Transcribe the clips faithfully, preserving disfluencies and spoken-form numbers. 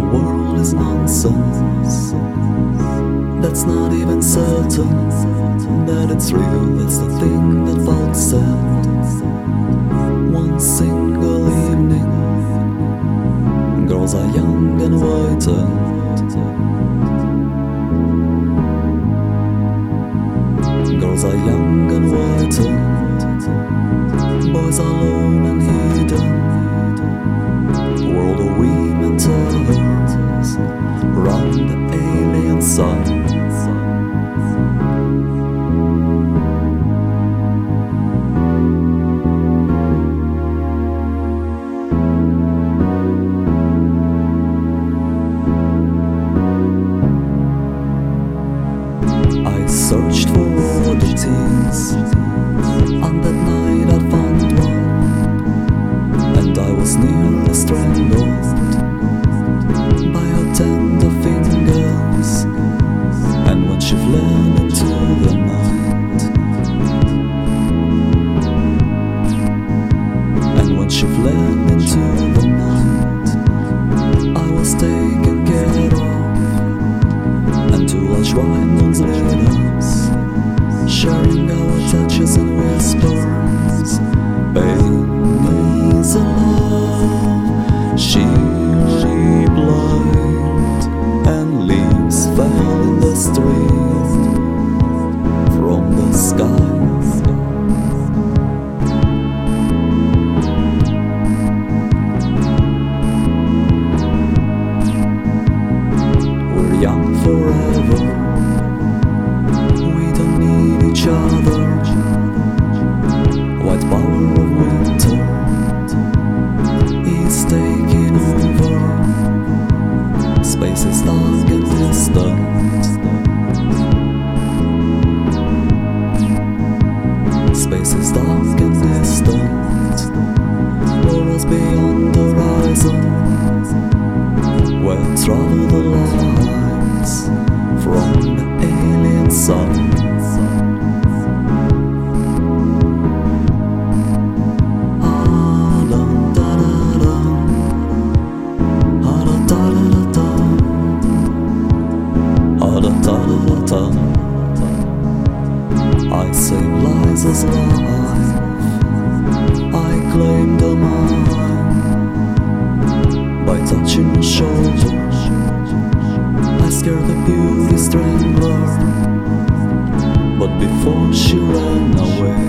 world is nonsense. That's not even certain that it's real. That's the thing that Falk said. One single evening, girls are young and whitened. Girls are young and whitened. Boys are lone and hidden. World of women turns round the alien sun. I searched for oddities. On that night I found one, and I was nearly strangled by her tender fingers. And when she fled into the night, and when she fled into the night, I was taken care of, and two large windows lit us, sharing our touches and whispers. Pain is a love, she replied, and leaves fell in the street from the sky. We're young forever, we don't need each other. White power of winter is taking over. Space is dark and distant. Space is dark and distant. Worlds beyond the horizon, where travel the lights from the alien sun. I save lives as life, I claim the mine. By touching her shoulder, I scare the beauty strangler. But before she ran away,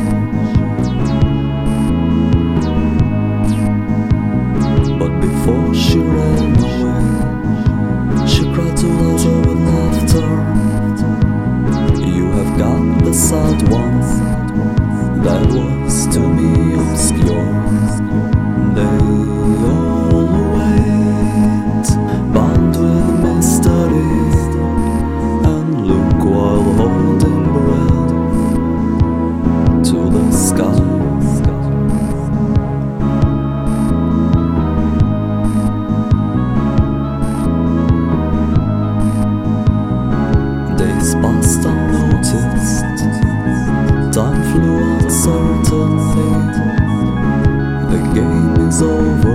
but before she ran away, she cried to us with laughter. You have got the sad one that was to me obscure. They all wait, bound with mystery, and look while holding breath to the sky. Days passed unnoticed, time flew uncertainly. The game is over,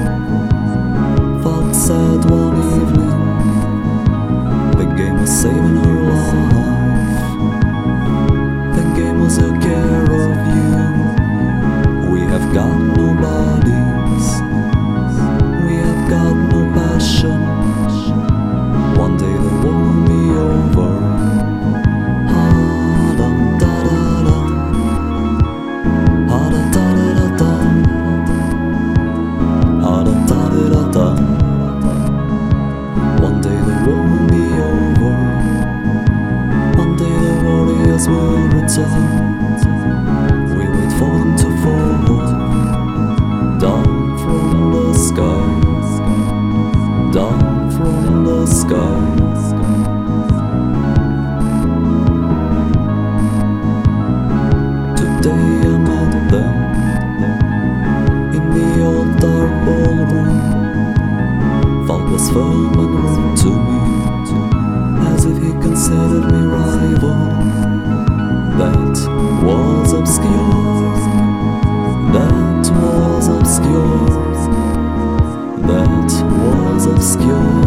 Falk said one evening. The game was saving her life. The game was a care of you. We have got no bodies, we have got no passion. One day the war will be over. One day the war will be over. One day the warriors will return. We wait for them to fall down from the sky, down from the sky. Today I met them in the old dark ballroom. Falk was firm and rude to me, as if he considered me rival. That was obscure, that was obscure, that was obscure.